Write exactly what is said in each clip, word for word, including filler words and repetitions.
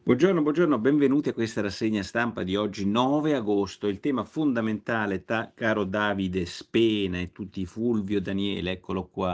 Buongiorno, buongiorno, benvenuti a questa rassegna stampa di oggi nove agosto. Il tema fondamentale, ta- caro Davide Spena e tutti, Fulvio, Daniele, eccolo qua.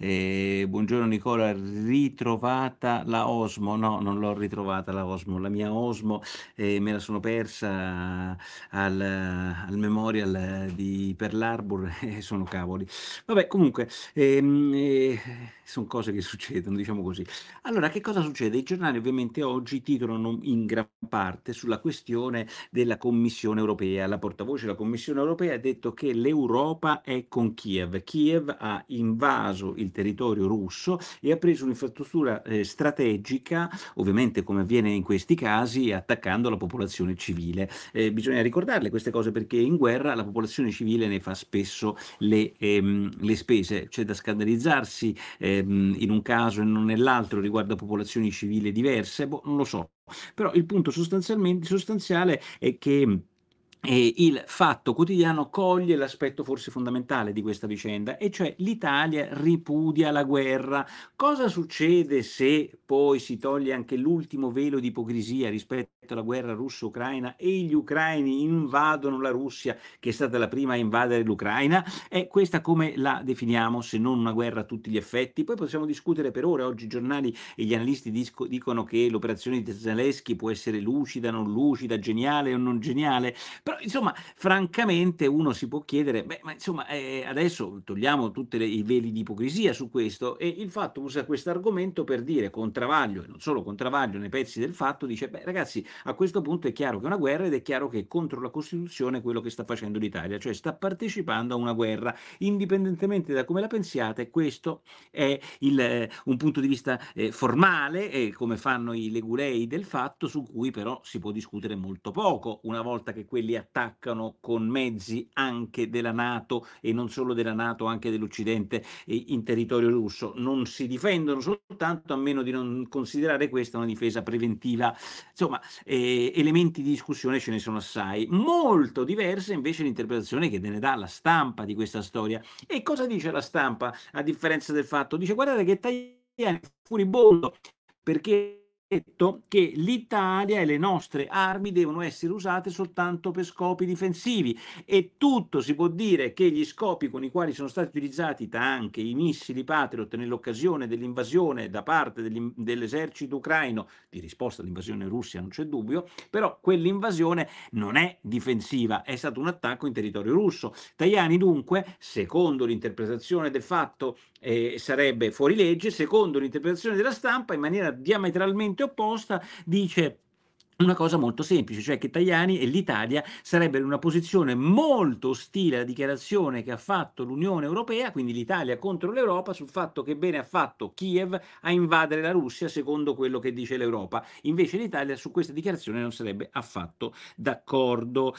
Eh, buongiorno Nicola, ritrovata la Osmo? No, non l'ho ritrovata la Osmo, la mia Osmo eh, me la sono persa al, al Memorial di Pearl Harbor e sono cavoli. Vabbè, comunque, ehm, eh, sono cose che succedono, diciamo così. Allora, che cosa succede? I giornali ovviamente oggi titolano in gran parte sulla questione della Commissione europea. La portavoce della Commissione europea ha detto che l'Europa è con Kiev. Kiev ha invaso il territorio russo e ha preso un'infrastruttura eh, strategica, ovviamente come avviene in questi casi, attaccando la popolazione civile. Eh, bisogna ricordarle queste cose perché in guerra la popolazione civile ne fa spesso le, ehm, le spese. C'è da scandalizzarsi ehm, in un caso e non nell'altro riguarda popolazioni civili diverse, boh, non lo so. Però il punto sostanzialmente sostanziale è che eh, il Fatto Quotidiano coglie l'aspetto forse fondamentale di questa vicenda, e cioè l'Italia ripudia la guerra. Cosa succede se poi si toglie anche l'ultimo velo di ipocrisia rispetto alla guerra russo-ucraina e gli ucraini invadono la Russia, che è stata la prima a invadere l'Ucraina? E questa come la definiamo, se non una guerra a tutti gli effetti? Poi possiamo discutere per ore. Oggi i giornali e gli analisti disco- dicono che l'operazione di Zelensky può essere lucida, non lucida, geniale o non geniale. Però insomma, francamente uno si può chiedere, beh, ma insomma, eh, adesso togliamo tutti i veli di ipocrisia su questo, e il Fatto usa questo argomento per dire con Travaglio, e non solo con Travaglio, nei pezzi del Fatto, dice, beh ragazzi, a questo punto è chiaro che è una guerra ed è chiaro che è contro la Costituzione quello che sta facendo l'Italia, cioè sta partecipando a una guerra, indipendentemente da come la pensiate. Questo è il, eh, un punto di vista eh, formale, eh, come fanno i legulei del Fatto, su cui però si può discutere molto poco, una volta che quelli attaccano con mezzi anche della NATO, e non solo della NATO, anche dell'Occidente, eh, in territorio russo. Non si difendono soltanto, a meno di non considerare questa una difesa preventiva. Insomma, eh, elementi di discussione ce ne sono assai. Molto diversa invece l'interpretazione che ne dà la stampa di questa storia. E cosa dice la stampa, a differenza del Fatto? Dice, guardate che Tajani è furibondo perché ha detto che l'Italia e le nostre armi devono essere usate soltanto per scopi difensivi, e tutto si può dire che gli scopi con i quali sono stati utilizzati i tank, i missili Patriot nell'occasione dell'invasione da parte dell'esercito ucraino, di risposta all'invasione russa non c'è dubbio, però quell'invasione non è difensiva, è stato un attacco in territorio russo. Tajani dunque, secondo l'interpretazione del Fatto, eh, sarebbe fuori legge. Secondo l'interpretazione della stampa, in maniera diametralmente opposta, dice una cosa molto semplice, cioè che Tajani e l'Italia sarebbero in una posizione molto ostile alla dichiarazione che ha fatto l'Unione Europea, quindi l'Italia contro l'Europa, sul fatto che bene ha fatto Kiev a invadere la Russia, secondo quello che dice l'Europa. Invece l'Italia su questa dichiarazione non sarebbe affatto d'accordo.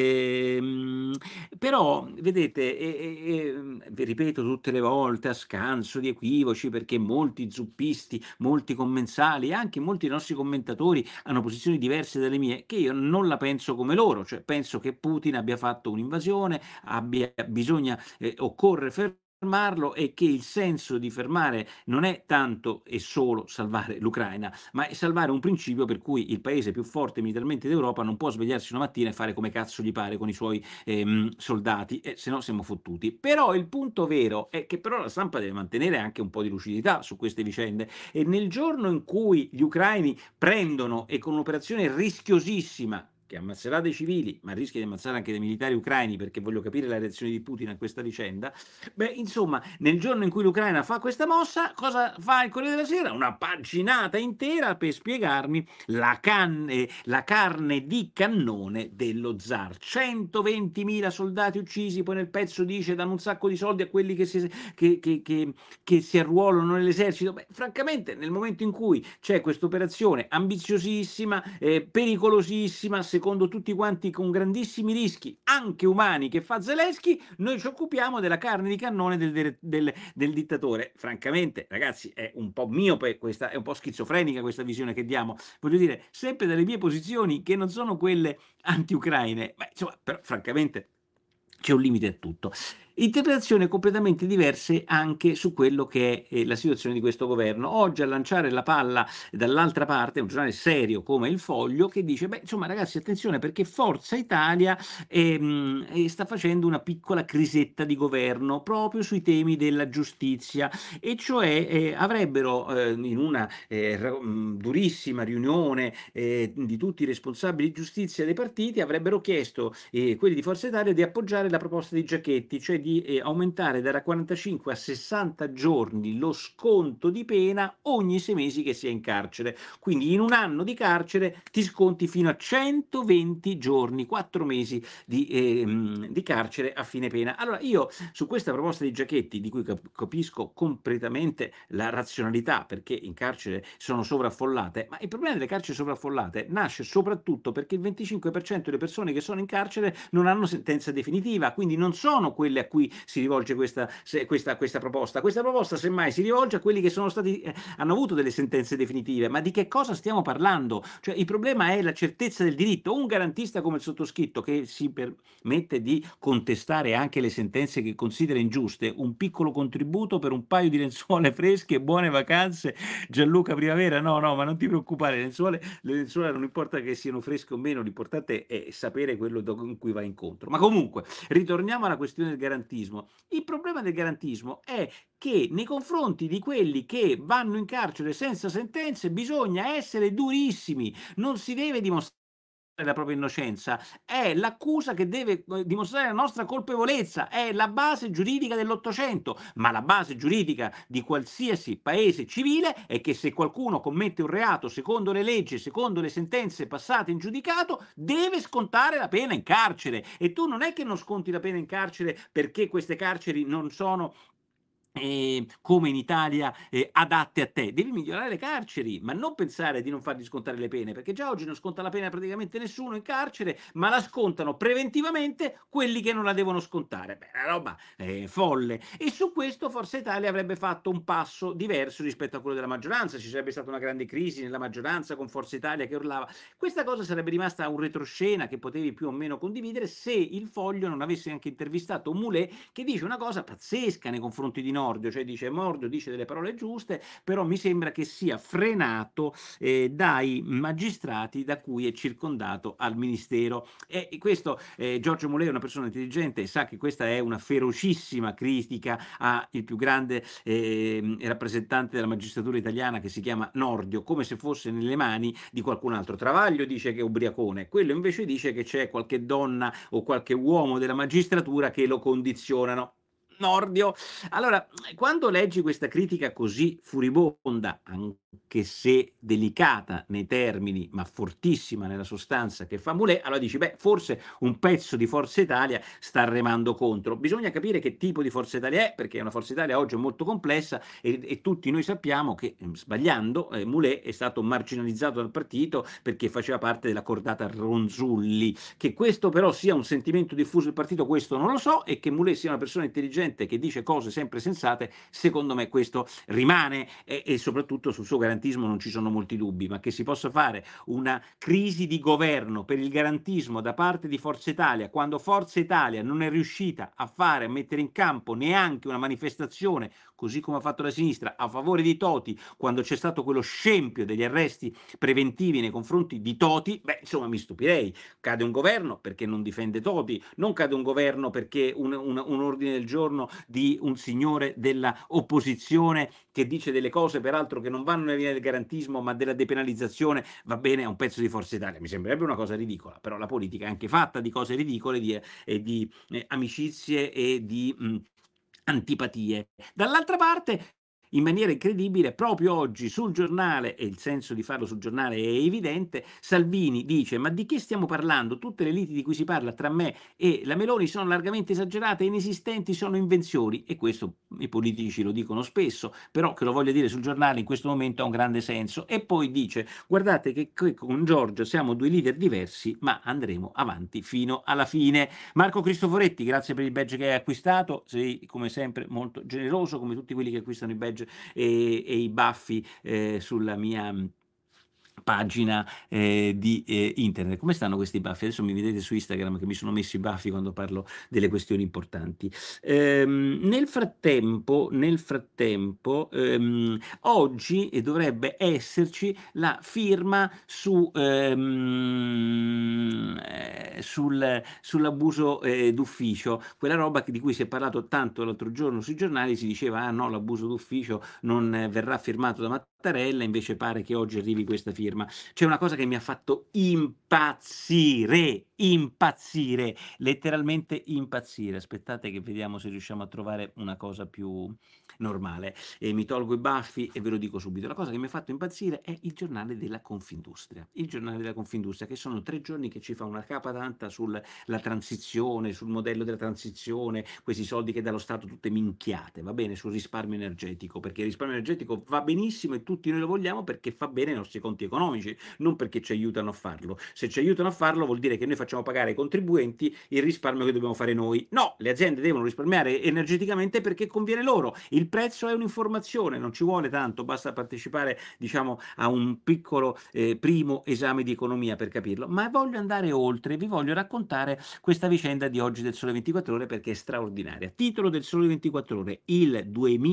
Ehm, Però, vedete, e, e- e, vi ripeto tutte le volte a scanso di equivoci, perché molti zuppisti, molti commensali, anche molti nostri commentatori hanno posizioni diverse dalle mie, che io non la penso come loro, cioè penso che Putin abbia fatto un'invasione, abbia bisogna, eh, occorre fermarlo, e che il senso di fermare non è tanto e solo salvare l'Ucraina, ma è salvare un principio per cui il paese più forte militarmente d'Europa non può svegliarsi una mattina e fare come cazzo gli pare con i suoi ehm, soldati, e se no siamo fottuti. Però il punto vero è che però la stampa deve mantenere anche un po' di lucidità su queste vicende, e nel giorno in cui gli ucraini prendono, e con un'operazione rischiosissima, che ammazzerà dei civili, ma rischia di ammazzare anche dei militari ucraini, perché voglio capire la reazione di Putin a questa vicenda, beh, insomma, nel giorno in cui l'Ucraina fa questa mossa, cosa fa il Corriere della Sera? Una paginata intera per spiegarmi la, canne, la carne di cannone dello zar. centoventimila soldati uccisi, poi nel pezzo dice danno un sacco di soldi a quelli che si, che, che, che, che si arruolano nell'esercito. Beh, francamente, nel momento in cui c'è questa operazione ambiziosissima, eh, pericolosissima, secondo tutti quanti con grandissimi rischi, anche umani, che fa Zelensky, noi ci occupiamo della carne di cannone del, del, del, del dittatore. Francamente, ragazzi, è un po' miope questa, è un po' schizofrenica questa visione che diamo. Voglio dire, sempre dalle mie posizioni, che non sono quelle anti-ucraine, ma insomma, però francamente c'è un limite a tutto. Interpretazioni completamente diverse anche su quello che è, ehm, la situazione di questo governo. Oggi a lanciare la palla dall'altra parte un giornale serio come Il Foglio che dice: "Beh, insomma ragazzi attenzione perché Forza Italia, ehm, ehm, sta facendo una piccola crisetta di governo proprio sui temi della giustizia", e cioè, ehm, avrebbero, ehm, in una, ehm, ra mhmm, durissima riunione, ehm, di tutti i responsabili di giustizia dei partiti, avrebbero chiesto, ehm, quelli di Forza Italia, di appoggiare la proposta di Giachetti, cioè di, ehm, aumentare da quarantacinque a sessanta giorni lo sconto di pena ogni sei mesi che si è in carcere. Quindi in un anno di carcere ti sconti fino a centoventi giorni, quattro mesi di, ehm, di carcere a fine pena. Allora io su questa proposta di Giachetti, di cui cap capisco completamente la razionalità, perché in carcere sono sovraffollate, ma il problema delle carceri sovraffollate nasce soprattutto perché il venticinque per cento delle persone che sono in carcere non hanno sentenza definitiva, quindi non sono quelle a cui si rivolge questa, se, questa, questa proposta. Questa proposta semmai si rivolge a quelli che sono stati, eh, hanno avuto delle sentenze definitive. Ma di che cosa stiamo parlando? Cioè, il problema è la certezza del diritto. Un garantista come il sottoscritto, che si permette di contestare anche le sentenze che considera ingiuste, un piccolo contributo per un paio di lenzuola fresche e buone vacanze, Gianluca Primavera, no, no, ma non ti preoccupare, le lenzuola, le lenzuola non importa che siano fresche o meno, l'importante è sapere quello do- con cui va incontro. Ma comunque, ritorniamo alla questione del garantismo. Il problema del garantismo è che nei confronti di quelli che vanno in carcere senza sentenze bisogna essere durissimi, non si deve dimostrare la propria innocenza, è l'accusa che deve eh, dimostrare la nostra colpevolezza, è la base giuridica dell'Ottocento, ma la base giuridica di qualsiasi paese civile è che se qualcuno commette un reato secondo le leggi, secondo le sentenze passate in giudicato, deve scontare la pena in carcere. E tu non è che non sconti la pena in carcere perché queste carceri non sono Ehm, come in Italia, ehm, adatte a te. Devi migliorare le carceri, ma non pensare di non fargli scontare le pene, perché già oggi non sconta la pena praticamente nessuno in carcere, ma la scontano preventivamente quelli che non la devono scontare. Beh, è una roba, ehm, folle. E su questo Forza Italia avrebbe fatto un passo diverso rispetto a quello della maggioranza. Ci sarebbe stata una grande crisi nella maggioranza con Forza Italia che urlava. Questa cosa sarebbe rimasta un retroscena che potevi più o meno condividere se il Foglio non avesse anche intervistato Moulet, che dice una cosa pazzesca nei confronti di Nordio, cioè dice Mordio dice delle parole giuste, però mi sembra che sia frenato eh, dai magistrati da cui è circondato al ministero. E questo eh, Giorgio Moulet è una persona intelligente e sa che questa è una ferocissima critica al più grande eh, rappresentante della magistratura italiana che si chiama Nordio, come se fosse nelle mani di qualcun altro. Travaglio dice che è ubriacone, quello invece dice che c'è qualche donna o qualche uomo della magistratura che lo condizionano. Nordio. Allora, quando leggi questa critica così furibonda, anche se delicata nei termini, ma fortissima nella sostanza che fa Moulet, allora dici, beh, forse un pezzo di Forza Italia sta remando contro. Bisogna capire che tipo di Forza Italia è, perché una Forza Italia oggi è molto complessa e, e tutti noi sappiamo che, sbagliando, eh, Moulet è stato marginalizzato dal partito perché faceva parte della cordata Ronzulli. Che questo però sia un sentimento diffuso del partito, questo non lo so, e che Moulet sia una persona intelligente che dice cose sempre sensate, secondo me questo rimane e, e soprattutto sul suo garantismo non ci sono molti dubbi, ma che si possa fare una crisi di governo per il garantismo da parte di Forza Italia, quando Forza Italia non è riuscita a fare, a mettere in campo neanche una manifestazione, così come ha fatto la sinistra, a favore di Toti, quando c'è stato quello scempio degli arresti preventivi nei confronti di Toti, beh, insomma, mi stupirei. Cade un governo perché non difende Toti, non cade un governo perché un, un, un ordine del giorno di un signore dell'opposizione che dice delle cose peraltro che non vanno nella linea del garantismo ma della depenalizzazione va bene a un pezzo di Forza Italia. Mi sembrerebbe una cosa ridicola, però la politica è anche fatta di cose ridicole, di, eh, di eh, amicizie e di mh, antipatie. Dall'altra parte, in maniera incredibile, proprio oggi sul giornale, e il senso di farlo sul giornale è evidente, Salvini dice: ma di che stiamo parlando? Tutte le liti di cui si parla tra me e la Meloni sono largamente esagerate, inesistenti, sono invenzioni. E questo i politici lo dicono spesso, però che lo voglia dire sul giornale in questo momento ha un grande senso. E poi dice: guardate che con Giorgio siamo due leader diversi, ma andremo avanti fino alla fine. Marco Cristoforetti, grazie per il badge che hai acquistato, sei come sempre molto generoso, come tutti quelli che acquistano i badge e, e i baffi eh, sulla mia pagina eh, di eh, internet. Come stanno questi baffi? Adesso mi vedete su Instagram che mi sono messi i baffi quando parlo delle questioni importanti. Ehm, nel frattempo, nel frattempo ehm, oggi eh, dovrebbe esserci la firma su, ehm, eh, sul, sull'abuso eh, d'ufficio, quella roba che- di cui si è parlato tanto l'altro giorno sui giornali. Si diceva ah no, l'abuso d'ufficio non eh, verrà firmato da Mattarella, invece pare che oggi arrivi questa firma. C'è una cosa che mi ha fatto impazzire, impazzire, letteralmente impazzire. Aspettate che vediamo se riusciamo a trovare una cosa più normale. E mi tolgo i baffi e ve lo dico subito. La cosa che mi ha fatto impazzire è il giornale della Confindustria. Il giornale della Confindustria, che sono tre giorni che ci fa una capa tanta sulla transizione, sul modello della transizione, questi soldi che dà lo Stato, tutte minchiate, va bene, sul risparmio energetico, perché il risparmio energetico va benissimo e tutti noi lo vogliamo perché fa bene ai nostri conti economici, non perché ci aiutano a farlo. Se ci aiutano a farlo vuol dire che noi facciamo pagare ai contribuenti il risparmio che dobbiamo fare noi. No, le aziende devono risparmiare energeticamente perché conviene loro. Il prezzo è un'informazione, non ci vuole tanto, basta partecipare, diciamo, a un piccolo eh, primo esame di economia per capirlo. Ma voglio andare oltre, vi voglio raccontare questa vicenda di oggi del Sole ventiquattro Ore perché è straordinaria. Titolo del Sole ventiquattro Ore: il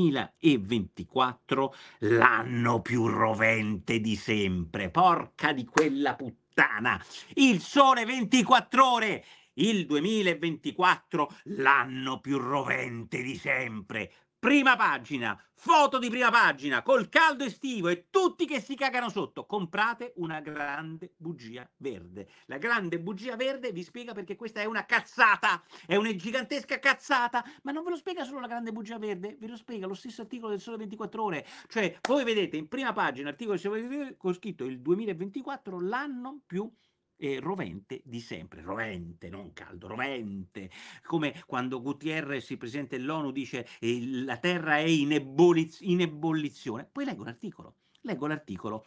duemilaventiquattro, l'anno più rovente di sempre. Porca di quella puttana! Il Sole ventiquattro Ore, il duemilaventiquattro, l'anno più rovente di sempre. Prima pagina, foto di prima pagina, col caldo estivo e tutti che si cagano sotto. Comprate una grande bugia verde. La grande bugia verde vi spiega perché questa è una cazzata, è una gigantesca cazzata, ma non ve lo spiega solo la grande bugia verde, ve lo spiega lo stesso articolo del Sole ventiquattro Ore. Cioè, voi vedete in prima pagina, articolo del Sole ventiquattro Ore, con scritto il duemilaventiquattro, l'anno più eh, rovente di sempre. Rovente, non caldo, rovente. Come quando Gutierrez, il presidente dell'ONU, dice eh, la terra è in, ebolliz- in ebollizione. Poi leggo l'articolo, leggo l'articolo.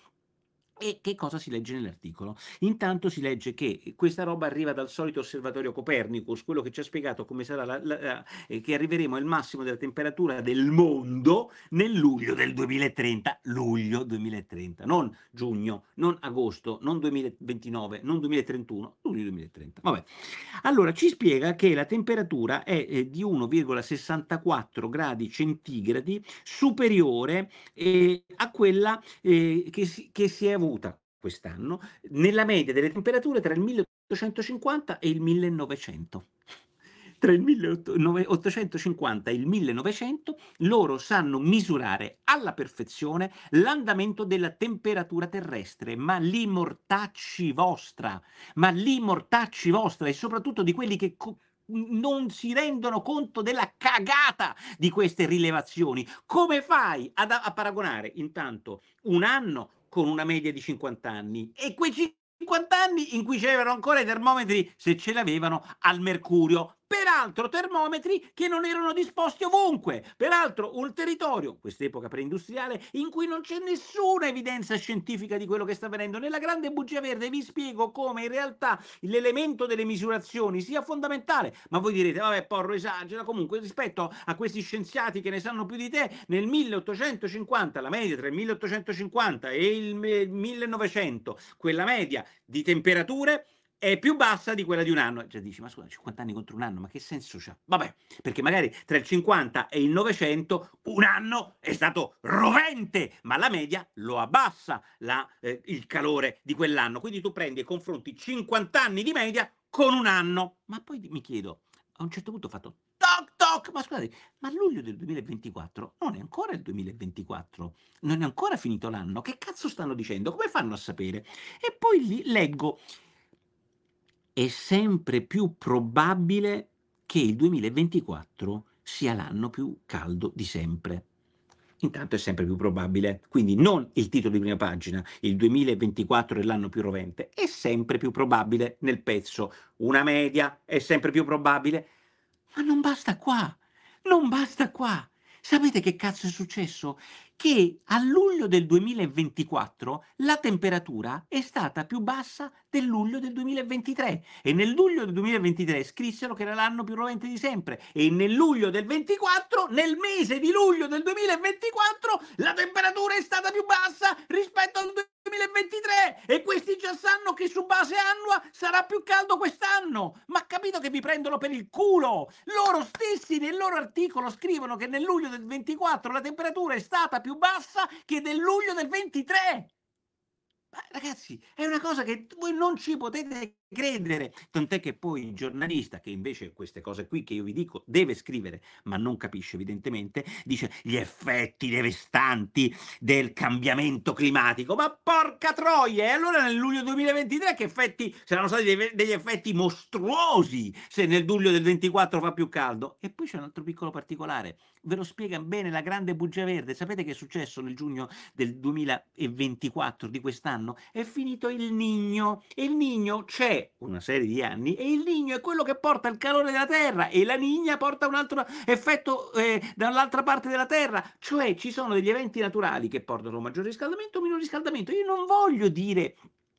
E che cosa si legge nell'articolo? Intanto si legge che questa roba arriva dal solito osservatorio Copernicus, quello che ci ha spiegato come sarà la, la, la, eh, che arriveremo al massimo della temperatura del mondo nel luglio del duemilatrenta, luglio duemilatrenta, non giugno, non agosto, non duemilaventinove, non duemilatrentuno, luglio duemilatrenta. Vabbè. Allora, ci spiega che la temperatura è eh, di uno virgola sessantaquattro gradi centigradi superiore eh, a quella eh, che, si, che si è avuta quest'anno nella media delle temperature tra il milleottocentocinquanta e il millenovecento. Tra il milleottocentocinquanta e il millenovecento loro sanno misurare alla perfezione l'andamento della temperatura terrestre, ma li mortacci vostra, ma li mortacci vostra e soprattutto di quelli che co- non si rendono conto della cagata di queste rilevazioni. Come fai ad, a paragonare intanto un anno con una media di cinquanta anni e quei cinquanta anni in cui c'erano ancora i termometri, se ce l'avevano, al mercurio? Peraltro termometri che non erano disposti ovunque, peraltro un territorio, quest'epoca preindustriale, in cui non c'è nessuna evidenza scientifica di quello che sta avvenendo. Nella grande bugia verde vi spiego come in realtà l'elemento delle misurazioni sia fondamentale, ma voi direte vabbè Porro esagera. Comunque rispetto a questi scienziati che ne sanno più di te, nel milleottocentocinquanta, la media tra il milleottocentocinquanta e il millenovecento, quella media di temperature è più bassa di quella di un anno. Cioè dici, ma scusa, cinquanta anni contro un anno, ma che senso c'ha? Vabbè, perché magari tra il cinquanta e il novecento un anno è stato rovente, ma la media lo abbassa la, eh, il calore di quell'anno. Quindi tu prendi e confronti cinquanta anni di media con un anno. Ma poi mi chiedo, a un certo punto ho fatto toc toc, ma scusate, ma luglio del duemilaventiquattro non è ancora il duemilaventiquattro, non è ancora finito l'anno, che cazzo stanno dicendo? Come fanno a sapere? E poi lì leggo: è sempre più probabile che il duemilaventiquattro sia l'anno più caldo di sempre. Intanto è sempre più probabile, quindi non il titolo di prima pagina, il duemilaventiquattro è l'anno più rovente, è sempre più probabile nel pezzo, una media è sempre più probabile, ma non basta qua, non basta qua. Sapete che cazzo è successo? Che a luglio del duemilaventiquattro la temperatura è stata più bassa del luglio del duemilaventitré e nel luglio del duemilaventitré scrissero che era l'anno più rovente di sempre e nel luglio del ventiquattro, nel mese di luglio del duemilaventiquattro, la temperatura è stata più bassa rispetto al duemilaventitré e questi già sanno che su base annua sarà più caldo quest'anno. Ma capito che vi prendono per il culo? Loro stessi nel loro articolo scrivono che nel luglio del ventiquattro la temperatura è stata più bassa che nel luglio del ventitré. Ma ragazzi, è una cosa che voi non ci potete credere, tant'è che poi il giornalista, che invece queste cose qui che io vi dico deve scrivere, ma non capisce evidentemente, dice: "Gli effetti devastanti del cambiamento climatico". Ma porca troia! E allora nel luglio duemilaventitré che effetti saranno stati dei ve degli effetti mostruosi se nel luglio del ventiquattro fa più caldo. E poi c'è un altro piccolo particolare, ve lo spiega bene la grande bugia verde. Sapete che è successo nel giugno del duemilaventiquattro di quest'anno? È finito il Niño, e il Niño c'è una serie di anni e il Niño è quello che porta il calore della Terra e la Niña porta un altro effetto eh, dall'altra parte della Terra, cioè ci sono degli eventi naturali che portano a un maggiore riscaldamento o minore riscaldamento. Io non voglio dire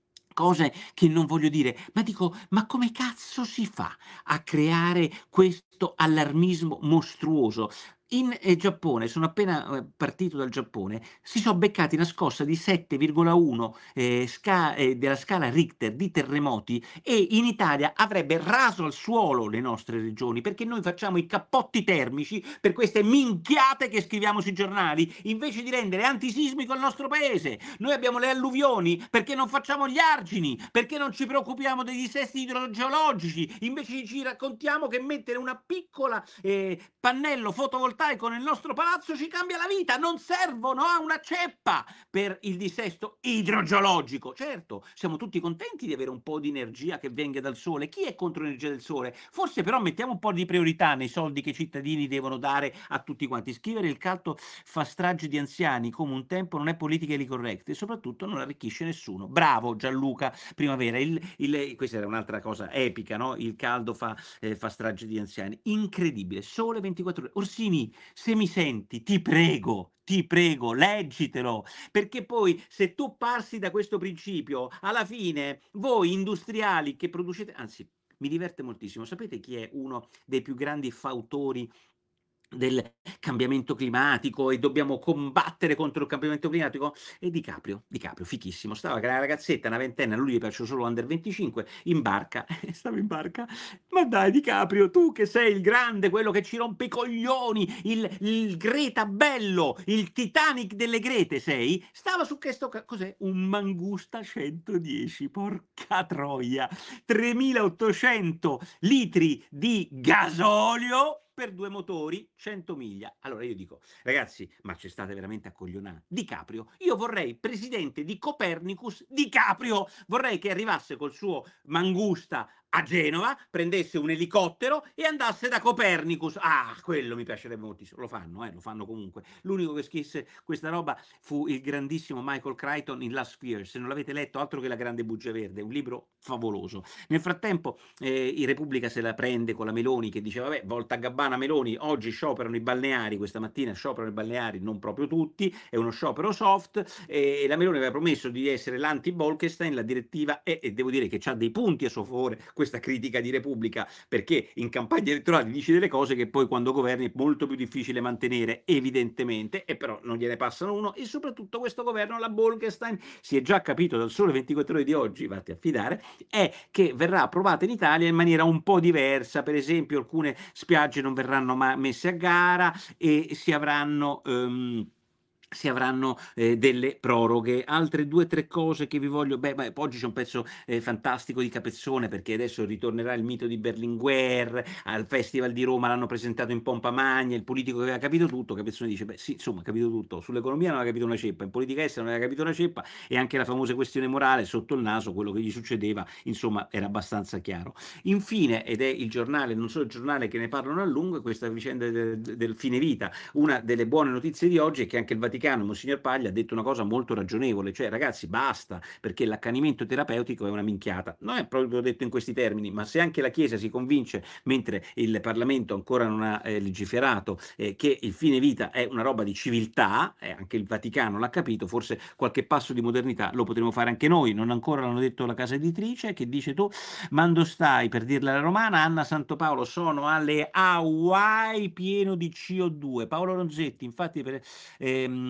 cose che non voglio dire, ma dico: ma come cazzo si fa a creare questo allarmismo mostruoso? In, ehm, Giappone, sono appena, uhm, partito dal Giappone, si so' beccati una scossa di sette virgola uno, ehm, sca ehm, della scala Richter di terremoti, e in Italia avrebbe raso al suolo le nostre regioni, perché noi facciamo i cappotti termici per queste minchiate che scriviamo sui giornali, invece di rendere antisismico il nostro paese. Noi abbiamo le alluvioni perché non facciamo gli argini, perché non ci preoccupiamo dei dissesti idrogeologici, invece ci raccontiamo che mettere una piccola, ehm, pannello fotovoltaico nel nostro palazzo ci cambia la vita. Non servono a una ceppa per il dissesto idrogeologico. Certo, siamo tutti contenti di avere un po' di energia che venga dal sole. Chi è contro l'energia del sole? Forse però mettiamo un po' di priorità nei soldi che i cittadini devono dare a tutti quanti. Scrivere il caldo fa strage di anziani come un tempo non è politically correct e soprattutto non arricchisce nessuno. Bravo Gianluca Primavera. Il, il, questa era un'altra cosa epica, no? Il caldo fa, eh, fa strage di anziani. Incredibile. Sole ventiquattro ore. Orsini, se mi senti, ti prego, ti prego, leggitelo, perché poi se tu passi da questo principio, alla fine voi industriali che producete, anzi, mi diverte moltissimo. Sapete chi è uno dei più grandi fautori del cambiamento climatico e dobbiamo combattere contro il cambiamento climatico? E DiCaprio, DiCaprio, fichissimo. Stava con una ragazzetta, una ventenne, a lui gli piacciono solo under venticinque, in barca, stava in barca. Ma dai DiCaprio, tu che sei il grande, quello che ci rompe i coglioni, il, il Greta bello, il Titanic delle Grete sei? Stava su questo, ca- cos'è? Un Mangusta centodieci, porca troia, tremilaottocento litri di gasolio per due motori, cento miglia. Allora io dico: "Ragazzi, ma ci state veramente a coglionà". DiCaprio, io vorrei presidente di Copernicus DiCaprio, vorrei che arrivasse col suo Mangusta a Genova, prendesse un elicottero e andasse da Copernicus. Ah, quello mi piacerebbe moltissimo. Lo fanno, eh, lo fanno comunque. L'unico che scrisse questa roba fu il grandissimo Michael Crichton in Last Sphere. Se non l'avete letto, altro che La grande bugia verde, un libro favoloso. Nel frattempo eh, in Repubblica se la prende con la Meloni che dice: vabbè, volta a gabbana Meloni, oggi scioperano i balneari, questa mattina scioperano i balneari, non proprio tutti, è uno sciopero soft, e la Meloni aveva promesso di essere l'anti-Bolkestein, la direttiva è, e devo dire che c'ha dei punti a suo favore questa critica di Repubblica, perché in campagna elettorale dici delle cose che poi quando governi è molto più difficile mantenere, evidentemente, e però non gliene passano uno, e soprattutto questo governo, la Bolkestein, si è già capito dal Sole ventiquattro ore di oggi, vatti a fidare, è che verrà approvata in Italia in maniera un po' diversa. Per esempio, alcune spiagge non verranno ma messe a gara e si avranno ehm, si avranno eh, delle proroghe. Altre due o tre cose che vi voglio. Beh, beh, oggi c'è un pezzo eh, fantastico di Capezzone, perché adesso ritornerà il mito di Berlinguer. Al Festival di Roma l'hanno presentato in pompa magna. Il politico che aveva capito tutto, Capezzone dice: beh, sì, insomma, ha capito tutto. Sull'economia non aveva capito una ceppa, in politica estera non aveva capito una ceppa, e anche la famosa questione morale sotto il naso, quello che gli succedeva, insomma, era abbastanza chiaro. Infine, ed è il giornale, non solo il giornale che ne parlano a lungo, è questa vicenda del, del fine vita. Una delle buone notizie di oggi è che anche il Vaticano, Monsignor Paglia, ha detto una cosa molto ragionevole, cioè ragazzi basta, perché l'accanimento terapeutico è una minchiata. Non è proprio detto in questi termini, ma se anche la Chiesa si convince, mentre il Parlamento ancora non ha eh, legiferato, eh, che il fine vita è una roba di civiltà, eh, anche il Vaticano l'ha capito, forse qualche passo di modernità lo potremo fare anche noi. Non ancora l'hanno detto la casa editrice, che dice tu, mando stai, per dirla alla romana, Anna Santopaolo, sono alle Hawaii pieno di C O due. Paolo Ronzetti, infatti, per, ehm,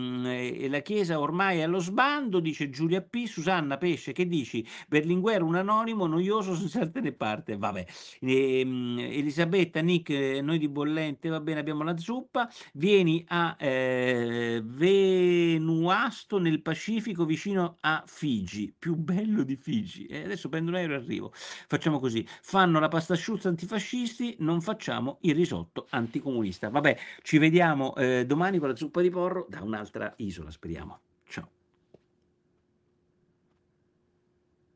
ehm, e la Chiesa ormai è allo sbando, dice Giulia P. Susanna Pesce, che dici? Berlinguer un anonimo noioso senza arte né parte. Vabbè. Ehm, Elisabetta, Nick, eh, noi di Bollente, va bene, abbiamo la zuppa. Vieni a eh, Vanuatu nel Pacifico vicino a Figi, più bello di Figi. E adesso prendo un aereo e arrivo. Facciamo così, fanno la pasta asciutta antifascisti, non facciamo il risotto anticomunista. Vabbè, ci vediamo eh, domani con la zuppa di porro da un'altra isola, speriamo. Ciao.